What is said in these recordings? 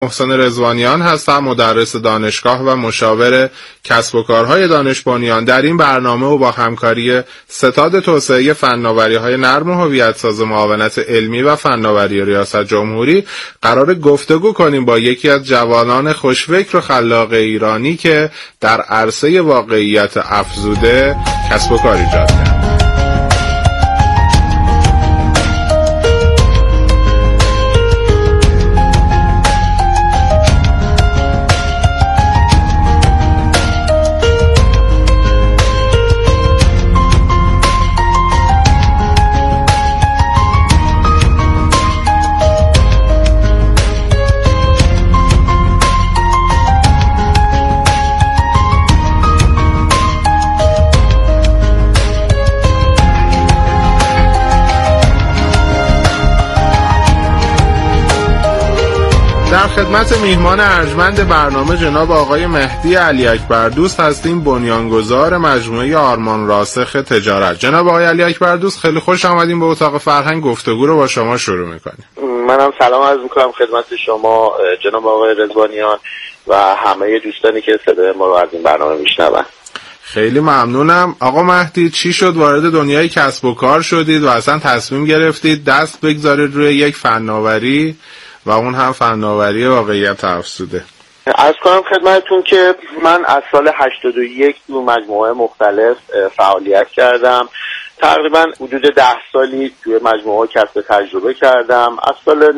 محسن رضوانیان هستم، مدرس دانشگاه و مشاور کسب و کارهای دانش بنیان. در این برنامه و با همکاری ستاد توسعه فناوری‌های نرم و هویت‌ساز معاونت علمی و فناوری ریاست جمهوری قرار گفتگو کنیم با یکی از جوانان خوشفکر و خلاق ایرانی که در عرصه واقعیت افزوده کسب و کار ایجاد کرد. در خدمت میهمان ارجمند برنامه جناب آقای مهدی علی اکبردوست هستیم، بنیانگذار مجموعه آرمان راسخ تجارت. جناب آقای علی اکبردوست، خیلی خوش آمدیم به اتاق فرهنگ. گفتگو رو با شما شروع میکنیم. منم سلام عرض میکنم خدمت شما جناب آقای رضوانیان و همه دوستانی که صدای ما رو از این برنامه میشنون. خیلی ممنونم. آقا مهدی، چی شد وارد دنیای کسب و کار شدید و اصلا تصمیم گرفتید دست بگذارید روی یک فناوری و اون هم فناوری واقعیت افزوده؟ عرض کنم خدمتتون که من از سال 81 تو مجموعه مختلف فعالیت کردم. تقریبا حدود 10 سالی توی مجموعه کسب تجربه کردم. از سال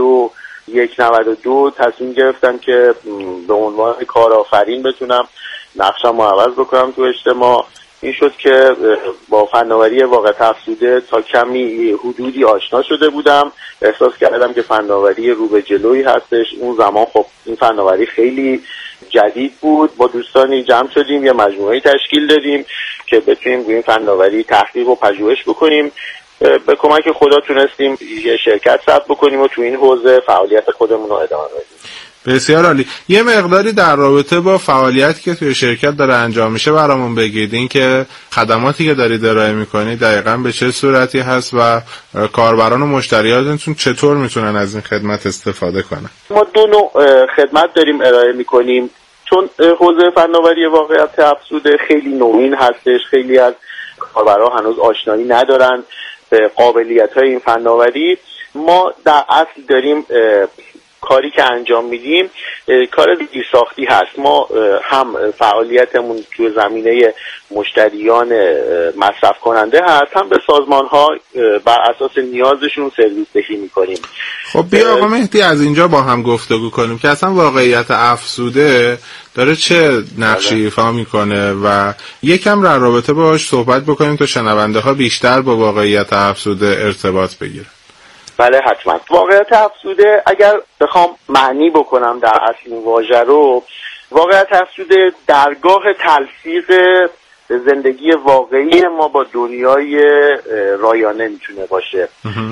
91-92 تصمیم گرفتم که به عنوان کارآفرین بتونم نقشم رو عوض بکنم تو اجتماع. این شد که با فناوری واقعیت افزوده تا کمی حدودی آشنا شده بودم. احساس کردم که فناوری رو به جلویی هستش. اون زمان خب این فناوری خیلی جدید بود. با دوستانی جمع شدیم، یه مجموعه تشکیل دادیم که بتونیم روی این فناوری تحقیق و پژوهش بکنیم. به کمک خدا تونستیم یه شرکت ثبت بکنیم و تو این حوزه فعالیت خودمون رو ادامه بدیم. بسیار عالی. یه مقداری در رابطه با فعالیتی که توی شرکت داره انجام میشه برامون بگید. این که خدماتی که دارید ارائه میکنید دقیقاً به چه صورتی هست و کاربران و مشتریاتتون چطور میتونن از این خدمت استفاده کنن؟ ما دو نوع خدمت داریم ارائه میکنیم. چون حوزه فناوری واقعیت افزوده خیلی نوین هستش، خیلی از کاربران هنوز آشنایی ندارن به قابلیت‌های این فناوری. ما در اصل داریم کاری که انجام میدیم کار زیرساختی هست. ما هم فعالیتمون توی زمینه مشتریان مصرف کننده هست، هم به سازمان ها بر اساس نیازشون سرویس دهی میکنیم. خب بیا آقا مهدی از اینجا با هم گفتگو کنیم که اصلا واقعیت افزوده داره چه نقشی ایفا میکنه و یکم در رابطه باهاش صحبت بکنیم تا شنونده ها بیشتر با واقعیت افزوده ارتباط بگیرن. بله حتما. واقعیت افزوده اگر بخوام معنی بکنم در اصل این واژه رو، واقعیت افزوده درگاه تلفیق زندگی واقعی ما با دنیای رایانه میتونه باشه.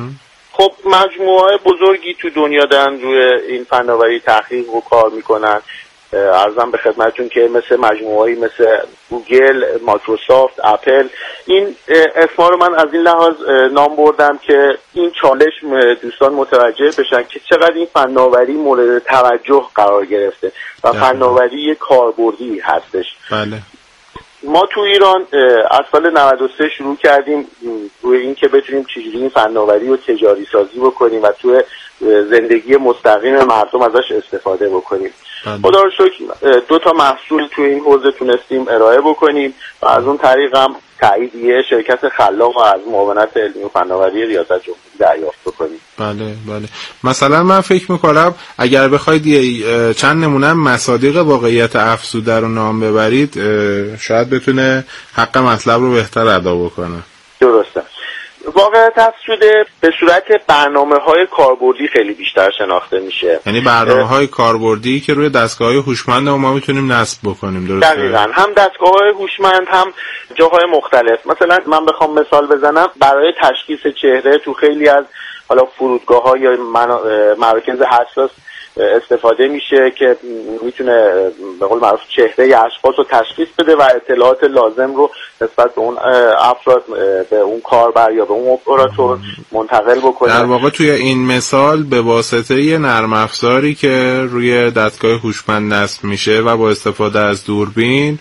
خب مجموعه بزرگی تو دنیا دارن روی این فناوری تحقیق و کار میکنن. عرضم به خدمتتون که مثل مجموعه‌ای مثل گوگل، مایکروسافت، اپل، این اسما رو من از این لحاظ نام بردم که این چالش دوستان متوجه بشن که چقدر این فناوری مورد توجه قرار گرفته و فناوری کاربردی هستش. بله. ما تو ایران از سال 93 شروع کردیم روی این که بتونیم چجوری این فناوری رو تجاری سازی بکنیم و تو زندگی مستقیم مردم ازش استفاده بکنیم. خدا رو شکر 2 تا محصول تو این حوزه تونستیم ارائه بکنیم و از اون طریق هم تاییدیه شرکت خلاق از معاونت علمی و فناوری ریاست جمهوری دریافت بکنیم. بله بله. مثلا من فکر میکنم اگر بخواید چند نمونه مصادیق واقعیت افزوده رو نام ببرید شاید بتونه حق مطلب رو بهتر ادا بکنه. درسته. واقعیت افزوده به صورت برنامه‌های کاربردی خیلی بیشتر شناخته میشه. یعنی برنامه‌های کاربردی که روی دستگاه‌های هوشمند ما میتونیم نصب بکنیم. درسته؟ دقیقاً. هم دستگاه‌های هوشمند هم جاهای مختلف. مثلا من بخوام مثال بزنم، برای تشخیص چهره تو خیلی از حالا فرودگاه‌ها یا مراکز حساس استفاده میشه که میتونه به قول معروف چهره اشخاص رو تشخیص بده و اطلاعات لازم رو نسبت به اون افراد، به اون کاربر یا به اون اپراتور منتقل بکنه. در واقع توی این مثال به واسطه یه نرم افزاری که روی دستگاه هوشمند نصب میشه و با استفاده از دوربین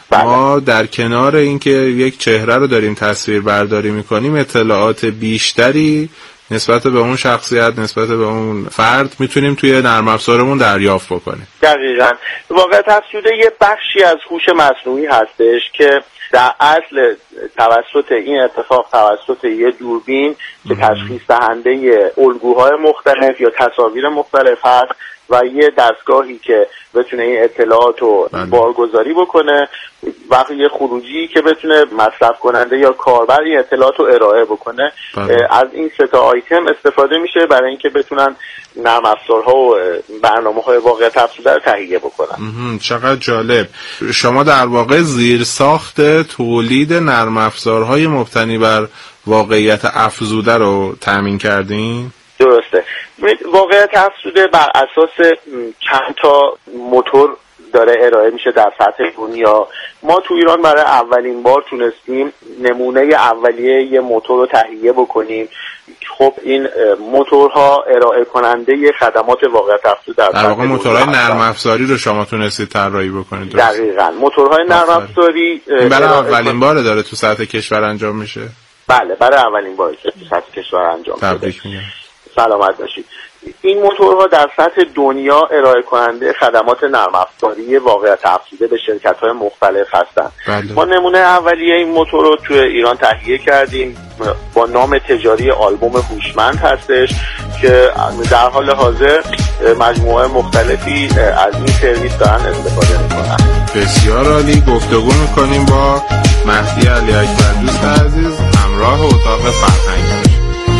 ما در کنار اینکه یک چهره رو داریم تصویر برداری میکنیم، اطلاعات بیشتری نسبت به اون شخصیت، نسبت به اون فرد میتونیم توی نرم افزارمون دریافت بکنیم. دقیقاً. واقعیت افزوده یه بخشی از هوش مصنوعی هستش که در اصل توسط این اتفاق توسط یه دوربین که تشخیص دهنده الگوهای مختلف یا تصاویر مختلف هست و یه دستگاهی که بتونه این اطلاعات رو بارگذاری بکنه و یه خروجی که بتونه مصرف کننده یا کاربر این اطلاعات رو ارائه بکنه. از این سه تا آیتم استفاده میشه برای اینکه بتونن نرم افزارها و برنامه‌های واقعیت افزوده رو تهیه بکنن. چقدر جالب. شما در واقع زیرساخت تولید نرم افزارهای مبتنی بر واقعیت افزوده رو تامین کردین؟ درسته. واقعیت افزوده بر اساس چند تا موتور داره ارائه میشه در سطح دنیا. ما تو ایران برای اولین بار تونستیم نمونه اولیه یه موتور رو تهیه بکنیم. خب این موتورها ارائه کننده خدمات واقعیت افزوده در واقع موتورهای نرم افزاری رو شما تونستید طراحی بکنید. دقیقاً. موتورهای نرم افزاری برای اولین بار داره تو سطح کشور انجام میشه؟ بله، برای اولین بار تو سطح کشور انجام شده. تبریک میگم. سلامت باشید. این موتورها در سطح دنیا ارائه کننده خدمات نرم افزاری واقعیت افزوده به شرکت‌های مختلف هستند. ما نمونه اولیه این موتور رو توی ایران تهیه کردیم با نام تجاری آلبوم هوشمند هستش که در حال حاضر مجموعه مختلفی از این سرویس دارن استفاده میکنن. بسیار عالی. گفتگو میکنیم با مهدی علی اکبر دوست عزیز، همراه اتاق فرهنگ.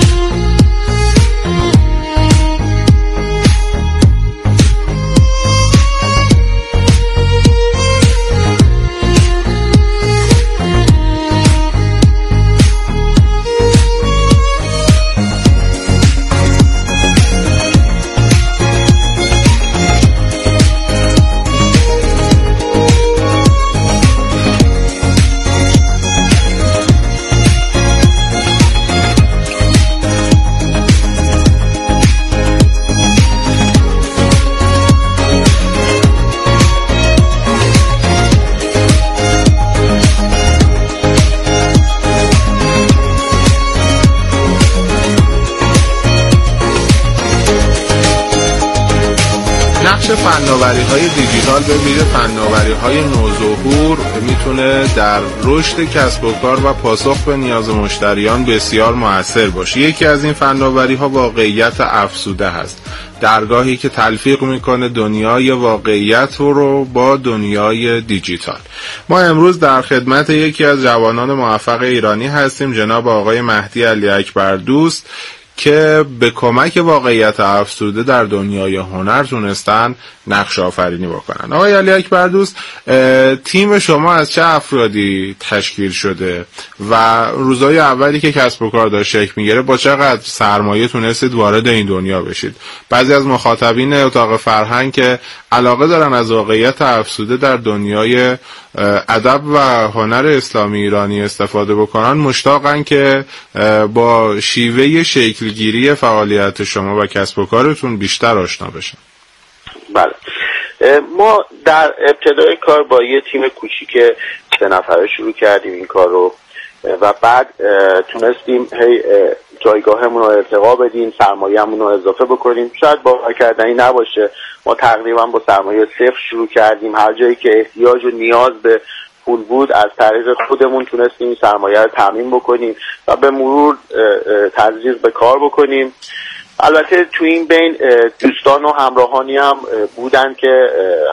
فناوری‌های دیجیتال به ویژه فناوری‌های نوظهور میتونه در رشد کسب و کار و پاسخ به نیاز مشتریان بسیار مؤثر باشه. یکی از این فناوری‌ها واقعیت افزوده هست. درگاهی که تلفیق میکنه دنیای واقعیت رو با دنیای دیجیتال. ما امروز در خدمت یکی از جوانان موفق ایرانی هستیم، جناب آقای مهدی علی اکبر دوست، که به کمک واقعیت افزوده در دنیای هنر تونستن نقش آفرینی بکنن. آقای علی اکبر دوست، تیم شما از چه افرادی تشکیل شده و روزهای اولی که کسب و کار داشت شکل میگیره با چقدر سرمایه تونستید وارد این دنیا بشید؟ بعضی از مخاطبین اتاق فرهنگ که علاقه دارن از واقعیت افزوده در دنیای ادب و هنر اسلامی ایرانی استفاده بکنن مشتاقن که با شیوه شکلگیری فعالیت شما و کسب و کارتون بیشتر آشنا بشن. بله، ما در ابتدای کار با یه تیم کوچیک 3 نفره شروع کردیم این کار رو و بعد تونستیم جایگاهمون رو ارتقا بدیم، سرمایه‌مون رو اضافه بکنیم. شاید باور کردنی نباشه، ما تقریبا با سرمایه 0 شروع کردیم. هر جایی که احتیاج و نیاز به پول بود از طریق خودمون تونستیم این سرمایه رو تامین بکنیم و به مرور تزریق به کار بکنیم. البته تو این بین دوستان و همراهانی هم بودن که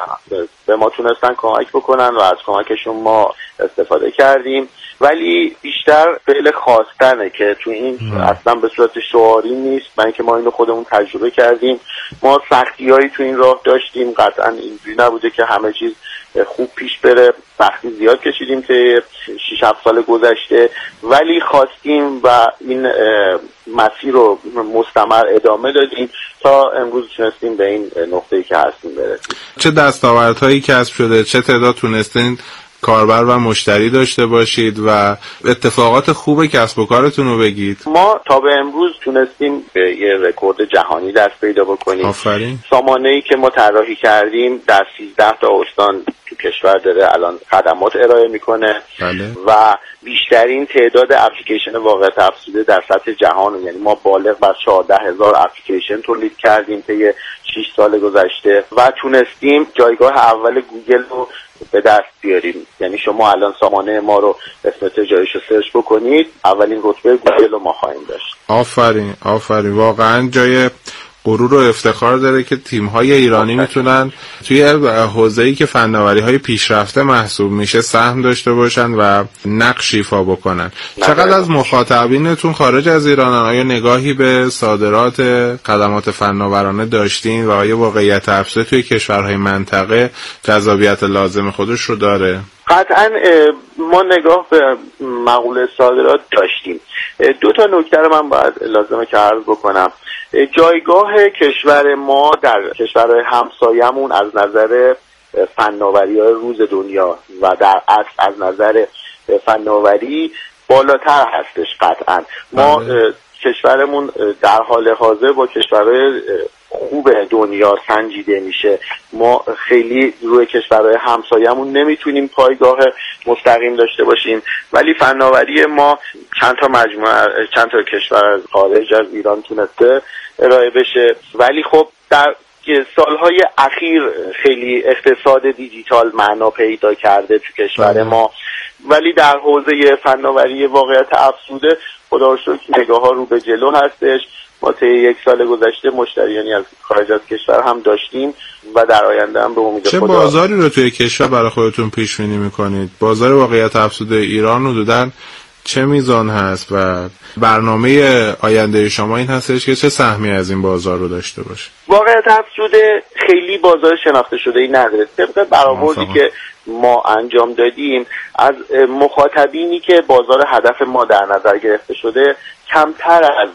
به ما تونستن کمک بکنن و از کمکشون ما استفاده کردیم، ولی بیشتر فعل خواستنه که تو این اصلا به صورت شعاری نیست. من اینکه ما اینو خودمون تجربه کردیم، ما سختی‌هایی تو این راه داشتیم. قطعا اینجوری نبوده که همه چیز خوب پیش بره. سختی زیاد کشیدیم که 6-7 سال گذشته، ولی خواستیم و این مسیر رو مستمر ادامه دادیم تا امروز تونستیم به این نقطه‌ای که هستیم برسیم. چه دستاوردهایی کسب شده؟ چه تعداد تونستین کاربر و مشتری داشته باشید و اتفاقات خوب کسب و کارتون رو بگید؟ ما تا به امروز تونستیم به یه رکورد جهانی دست پیدا بکنیم. آفرین. سامانه‌ای که ما طراحی کردیم در 13 تا استان تو کشور داره الان خدمات ارائه میکنه. بله. و بیشترین تعداد اپلیکیشن واقعیت افزوده در سطح جهان، یعنی ما بالغ بر 14,000 اپلیکیشن تولید کردیم طی 6 سال گذشته و تونستیم جایگاه اول گوگل رو به دست بیاریم. یعنی شما الان سامانه ما رو قسمت جایش رو سرچ بکنید، اولین رتبه گوگل رو ما خواهیم داشت. آفرین آفرین، واقعا جای غرور و افتخار داره که تیم‌های ایرانی میتونن توی حوزه‌ای که فناوری‌های پیشرفته محسوب میشه سهم داشته باشن و نقش ایفا بکنن. چقدر از مخاطبینتون خارج از ایرانن؟ آیا نگاهی به صادرات خدمات فناورانه داشتین و آیا واقعیت افزوده توی کشورهای منطقه جذابیت لازم خودش رو داره؟ قطعا ما نگاه به مقوله صادرات داشتیم. 2 تا نکته رو من باید لازمه که عرض بکنم. جایگاه کشور ما در کشورهای همسایمون از نظر فناوری‌های روز دنیا و در اصل از نظر فناوری بالاتر هستش. قطعا ما کشورمون در حال حاضر با کشورهای خوب دنیا سنجیده میشه. ما خیلی روی کشورهای همسایمون نمیتونیم پایگاه مستقیم داشته باشیم، ولی فناوری ما چند تا کشور خارج از ایران تونسته ارائه بشه. ولی خب در سالهای اخیر خیلی اقتصاد دیجیتال معنا پیدا کرده تو کشور ما، ولی در حوزه فناوری واقعیت افزوده خدا رو شکر نگاه ها رو به جلو هستش. ما طی 1 سال گذشته مشتریانی از خارج از کشور هم داشتیم و در آینده هم به امید خدا. چه بازاری رو توی کشور برای خودتون پیش بینی می‌کنید؟ بازار واقعیت افزوده ایران حدوداً چه میزان هست و برنامه آینده شما این هستش که چه سهمی از این بازار رو داشته باشه؟ واقعیت افزوده خیلی بازار شناخته شده ای نداره. طبق برآوردی که ما انجام دادیم از مخاطبینی که بازار هدف ما در نظر گرفته شده کمتر از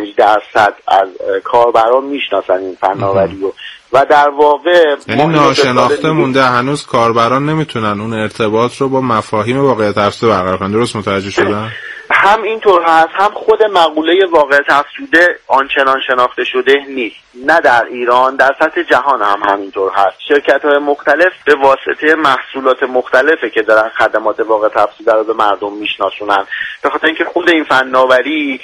5% از کاربران میشناسن این فناوری رو و در واقع یعنی ناشناخته مونده. هنوز کاربران نمیتونن اون ارتباط رو با مفاهیم واقعیت افزوده برقرار کنن. درست متوجه شدن؟ هم اینطور هست، هم خود مقوله واقعیت افزوده آنچنان شناخته شده نیست، نه در ایران، در سطح جهان هم همینطور هست. شرکت‌های مختلف به واسطه محصولات مختلفه که دارن خدمات واقعیت افزوده رو به مردم میشناسونن، به خاطر اینکه خود این فناوری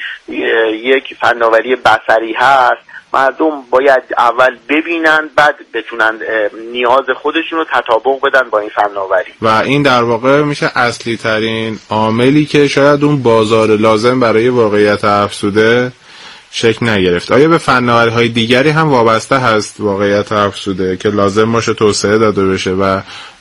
یک فناوری بصری هست. مردم باید اول ببینن بعد بتونن نیاز خودشون رو تطابق بدن با این فناوری و این در واقع میشه اصلی ترین عاملی که شاید اون بازار لازم برای واقعیت افزوده شکل نگرفت. آیا به فناوری‌های دیگری هم وابسته هست واقعیت افزوده که لازم باشه توسعه داده بشه و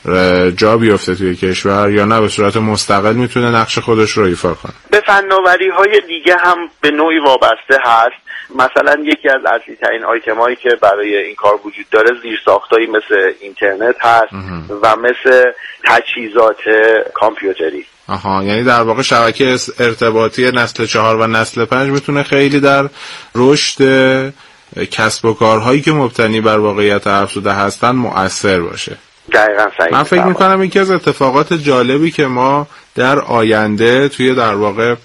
جا بیفته توی کشور، یا نه به صورت مستقل میتونه نقش خودش رو ایفا کنه؟ به فناوری‌های دیگه هم به نوعی وابسته هست. مثلا یکی از اصلی ترین آیتم هایی که برای این کار وجود داره زیرساختایی مثل اینترنت هست و مثل تجهیزات کامپیوتری. یعنی در واقع شبکه ارتباطی نسل 4 و نسل 5 میتونه خیلی در رشد کسب و کارهایی که مبتنی بر واقعیت افزوده هستن مؤثر باشه. دقیقاً صحیح. من فکر میکنم یکی از اتفاقات جالبی که ما در آینده توی در واقع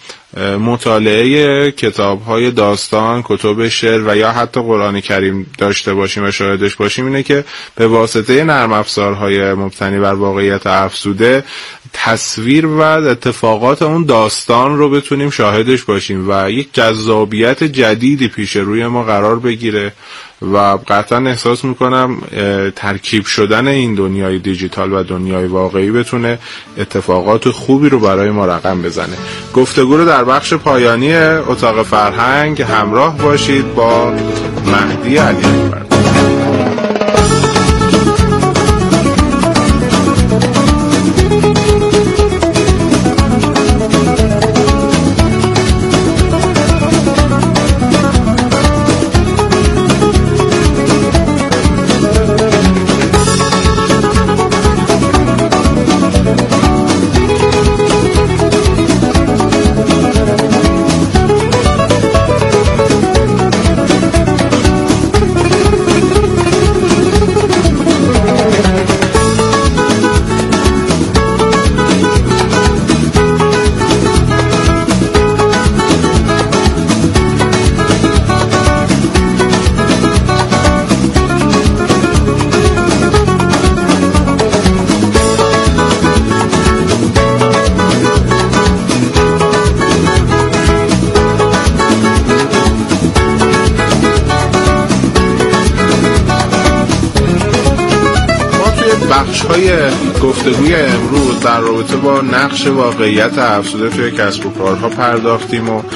مطالعه کتاب‌های داستان، کتب شعر و یا حتی قرآن کریم داشته باشیم و شاهدش باشیم اینه که به واسطه نرم افزارهای مبتنی بر واقعیت افزوده تصویر و اتفاقات اون داستان رو بتونیم شاهدش باشیم و یک جذابیت جدیدی پیش روی ما قرار بگیره و قطعا احساس میکنم ترکیب شدن این دنیای دیجیتال و دنیای واقعی بتونه اتفاقات خوبی رو برای ما رقم بزنه. گفتگو رو در بخش پایانی اتاق فرهنگ همراه باشید با مهدی علی اکبر. بخش‌های گفتگوی امروز در رابطه با نقش واقعیت افزوده توی کسب و کارها پرداختیم و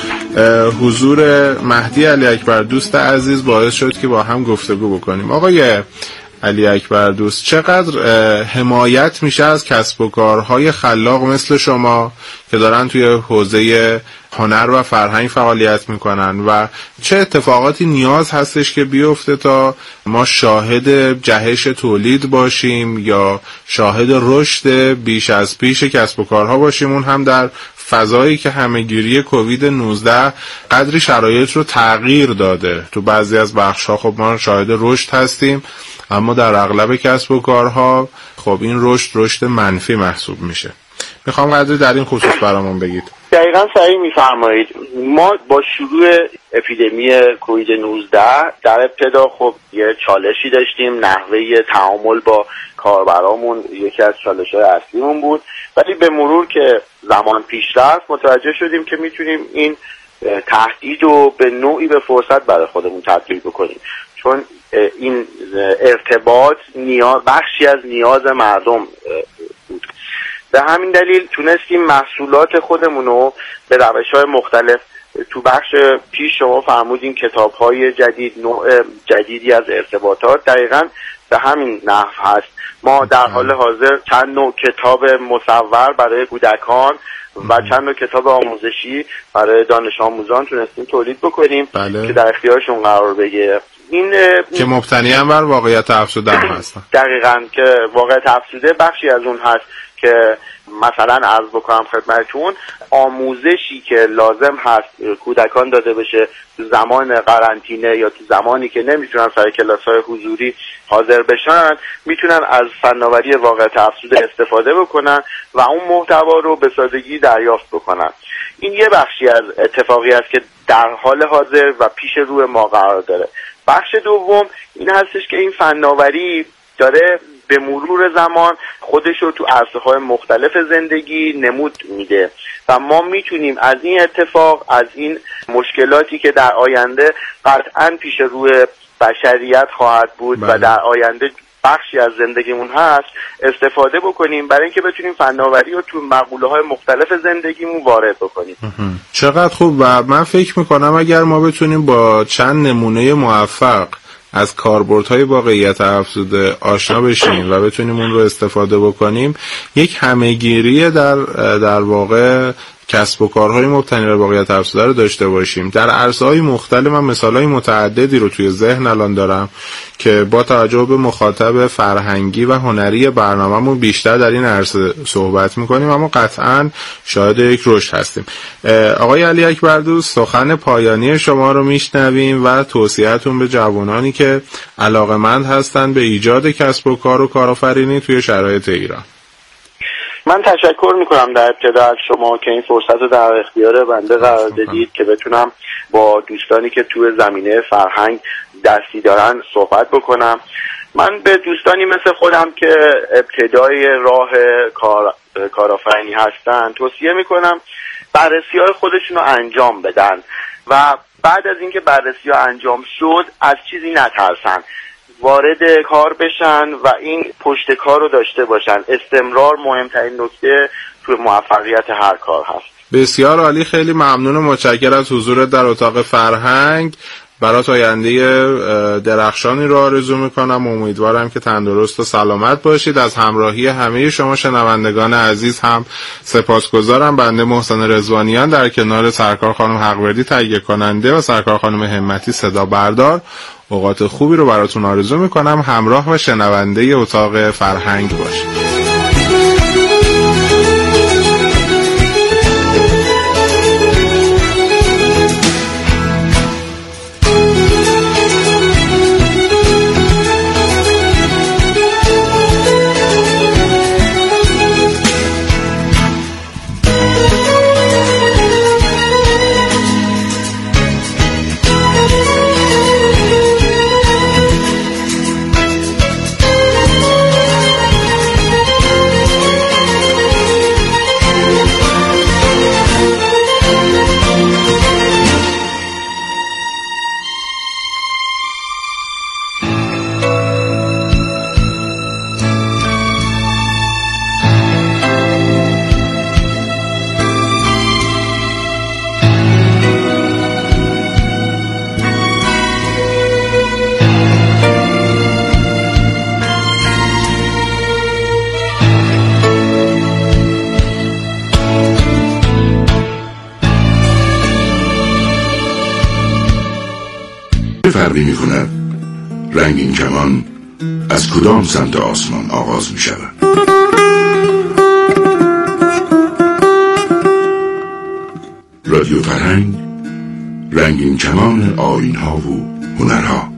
حضور مهدی علی اکبر دوست عزیز باعث شد که با هم گفتگو بکنیم. آقای علی اکبر دوست، چقدر حمایت میشه از کسب و کارهای خلاق مثل شما که دارن توی حوزه هنر و فرهنگ فعالیت میکنن و چه اتفاقاتی نیاز هستش که بیفته تا ما شاهد جهش تولید باشیم یا شاهد رشد بیش از پیش کسب و کارها باشیم، اون هم در فضایی که همه‌گیری کووید 19 قدری شرایط رو تغییر داده؟ تو بعضی از بخش‌ها خب ما شاهد رشد هستیم، اما در اغلب کسب و کارها خب این رشد منفی محسوب میشه. میخوام قدری در این خصوص برامون بگید. دقیقاً صحیح میفرمایید. ما با شروع اپیدمی کووید 19 در ابتدا خب یه چالشی داشتیم، نحوه تعامل با کاربرامون یکی از چالش‌های اصلیمون بود، ولی به مرور که زمان پیش رفت متوجه شدیم که میتونیم این تهدید رو به نوعی به فرصت برای خودمون تبدیل بکنیم، چون این ارتباط بخشی از نیاز مردم بود. به همین دلیل تونستیم محصولات خودمون رو به روش‌های مختلف، تو بخش پیش شما فرمودین کتاب‌های جدید، نوع جدیدی از ارتباطات، دقیقاً به همین نحو هست. ما در حال حاضر چند نوع کتاب مصور برای کودکان و چند نوع کتاب آموزشی برای دانش آموزان تونستیم تولید بکنیم که در اختیارشون قرار بگیره. این که مبتنی هم بر واقعیت افزوده هستن. دقیقاً که واقعیت افزوده بخشی از اون هست که مثلا عرض بکنم خدمتتون، آموزشی که لازم هست کودکان داده بشه تو زمان قرنطینه یا تو زمانی که نمیتونن سر کلاس‌های حضوری حاضر بشن، میتونن از فناوری واقعیت افزوده استفاده بکنن و اون محتوا رو به سادگی دریافت بکنن. این یه بخشی از اتفاقی است که در حال حاضر و پیش روی ما قرار داره. بخش دوم این هستش که این فناوری داره به مرور زمان خودش رو تو عرصه‌های مختلف زندگی نمود میده و ما میتونیم از این اتفاق، از این مشکلاتی که در آینده قطعاً پیش روی بشریت خواهد بود و در آینده بخشی از زندگیمون هست استفاده بکنیم برای اینکه بتونیم فناوری رو تو مقوله‌های مختلف زندگیمون وارد بکنیم. چقدر خوب. و من فکر میکنم اگر ما بتونیم با چند نمونه موفق از کاربردهای واقعیت افزوده آشنا بشیم و بتونیم اون رو استفاده بکنیم، یک همه‌گیری در واقع کسب و کارهای مبتنی بر واقعیت افزوده رو داشته باشیم. در عرصه‌های مختلف من مثال‌های متعددی رو توی ذهن الان دارم که با توجه به مخاطب فرهنگی و هنری برنامه‌مون بیشتر در این عرصه صحبت می‌کنیم، اما قطعاً شاهد یک رشد هستیم. آقای علی اکبر دوست، سخن پایانی شما رو میشنویم و توصیه‌تون به جوانانی که علاقه‌مند هستن به ایجاد کسب و کار و کارآفرینی توی شرایط ایران. من تشکر میکنم در ابتدا از شما که این فرصت رو در اختیار بنده قرار دادید که بتونم با دوستانی که توی زمینه فرهنگ دستی دارن صحبت بکنم. من به دوستانی مثل خودم که ابتدای راه کارآفرینی هستن توصیه میکنم بررسی‌های خودشون رو انجام بدن و بعد از اینکه بررسی‌ها انجام شد از چیزی نترسن، وارد کار بشن و این پشت کار رو داشته باشن. استمرار مهمترین نکته توی موفقیت هر کار هست. بسیار عالی، خیلی ممنون و متشکرم از حضورت در اتاق فرهنگ. برات آینده درخشانی رو آرزو میکنم و امیدوارم که تندرست و سلامت باشید. از همراهی همه شما شنوندگان عزیز هم سپاسگزارم. بنده محسن رضوانیان در کنار سرکار خانم حقوردی تهیه کننده و سرکار خانم همتی صدا بردار اوقات خوبی رو براتون آرزو میکنم. همراه و شنونده اتاق فرهنگ باشید. فرقی می کند رنگین کمان از کدام سمت آسمان آغاز می شود؟ رادیو فرهنگ، رنگین کمان آیین‌ها و هنرها.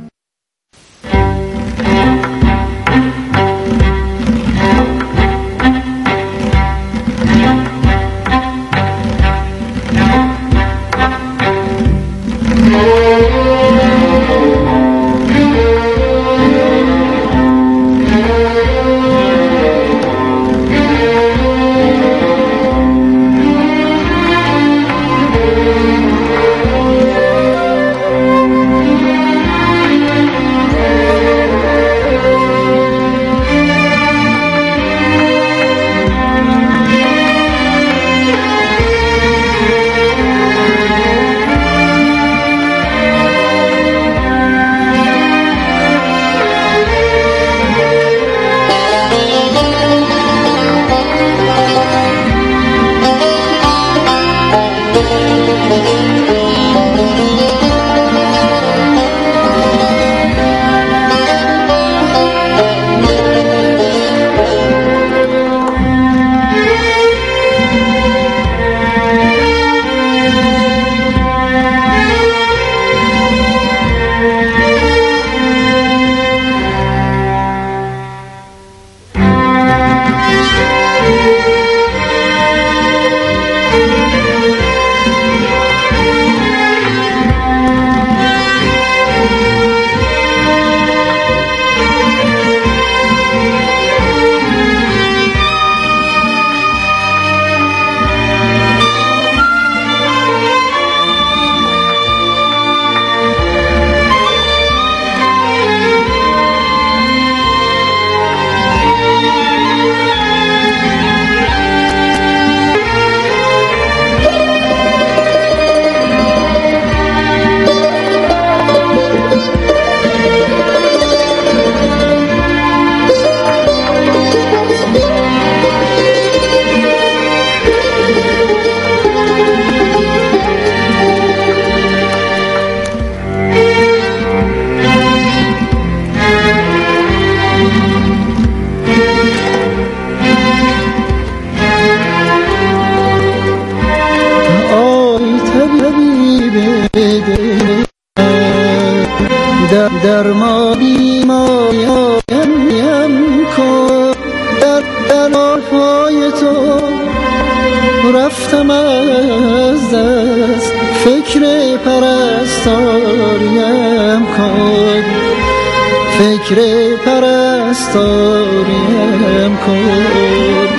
در ما بیماریم کن، در پای تو رفتم از دست، فکر پرستاریم کن، فکر پرستاریم کن.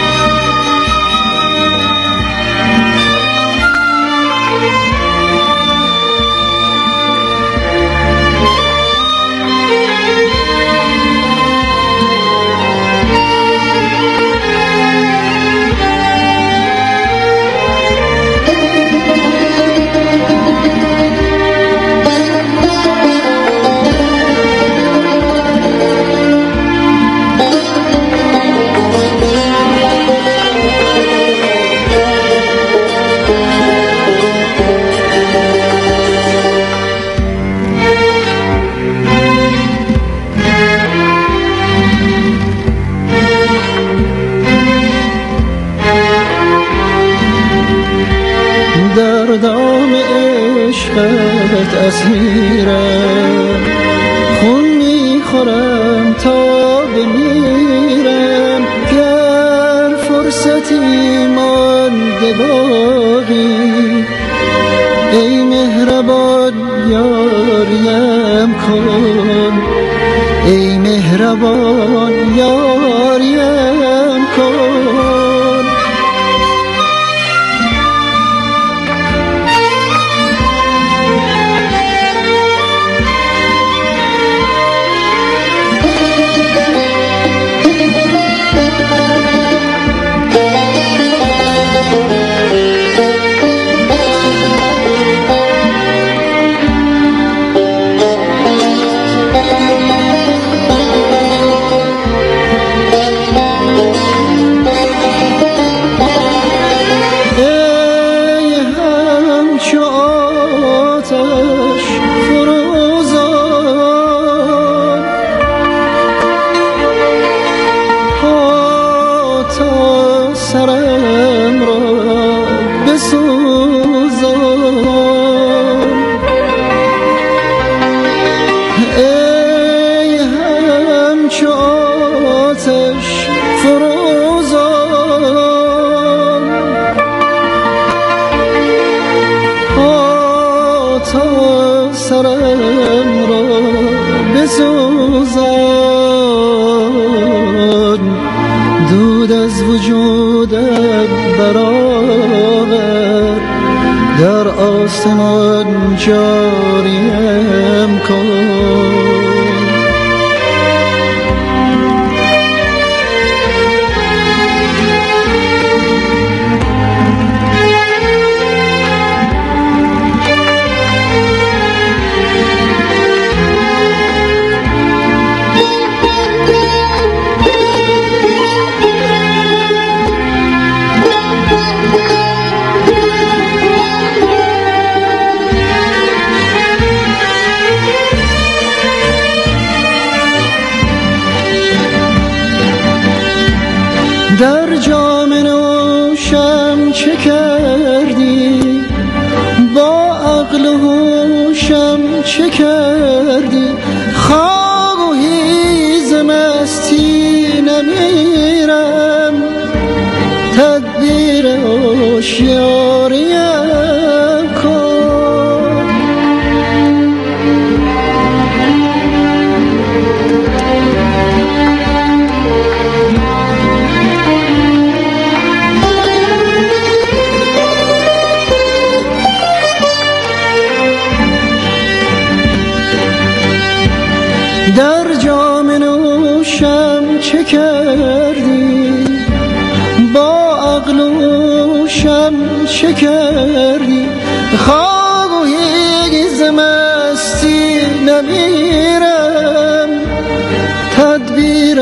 در دام عشقت اسیرم، خون میخورم تا بمیرم، گر فرصتی مانده باقی ای مهربان یاریم کن، ای مهربان یاریم کن. سرم را بسوزان. ای همچو آتش فروزان، تا سرم را بسوزان. دود از وجودم برآور، در آسمان جاریم کن. در جام نوشم چه کردی، با عقل و هوشم چه کردی. خواهی ز مستی نمیرم، تدبیر هوشیاریم کن. در جام نوشم چه کردی، با عقل و هوشم چه کردی. خواهی ز مستی نمیرم، تدبیر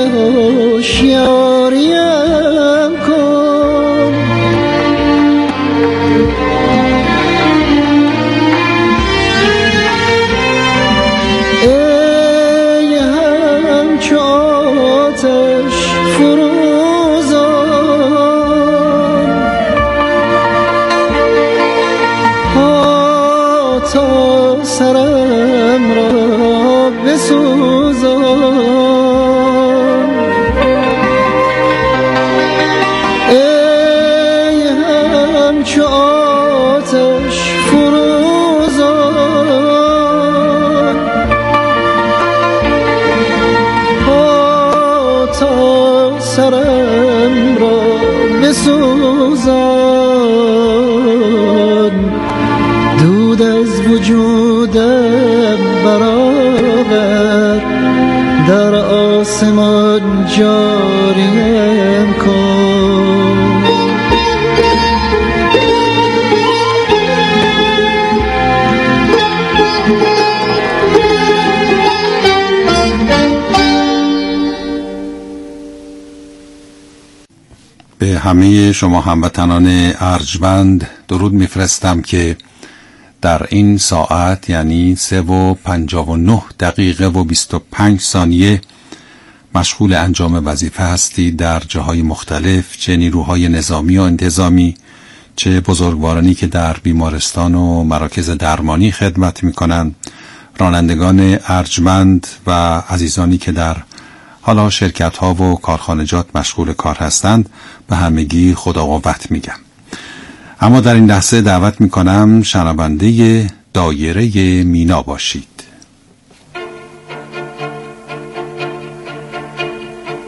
هوشیاریم کن. سرم را بسوزان. ای همچو آتش فروزان، تا سرم را بسوزان. دود از وجودم برآور، در آسمان جاریم کن. به همه شما هموطنان ارجمند درود میفرستم که در این ساعت یعنی 3:59 و 25 ثانیه مشغول انجام وظیفه هستید در جاهای مختلف، چه نیروهای نظامی و انتظامی، چه بزرگوارانی که در بیمارستان و مراکز درمانی خدمت میکنند، رانندگان ارجمند و عزیزانی که در حالا شرکت ها و کارخانجات مشغول کار هستند. به همگی خدا قوت میگم. اما در این لحظه دعوت میکنم شنونده دایره مینا باشید.